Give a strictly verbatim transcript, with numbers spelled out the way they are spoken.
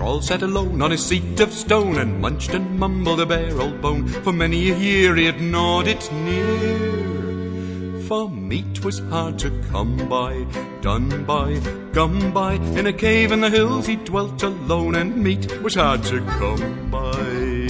Troll sat alone on his seat of stone, and munched and mumbled a bare old bone. For many a year he had gnawed it near, for meat was hard to come by. Done by, gum by, in a cave in the hills he dwelt alone, and meat was hard to come by.